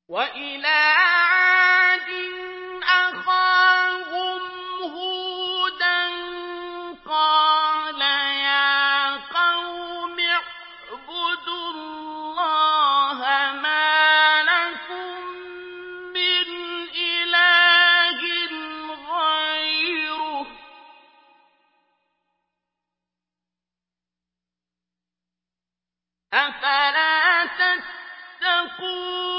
وَإِلَىٰ عَادٍ أَخَاهُمْ هُودًا ۚ قَالَ يَا قَوْمِ اعْبُدُوا اللَّهَ مَا لَكُم مِّنْ إِلَٰهٍ غَيْرُهُ ۖ أَفَلَا تَتَّقُونَ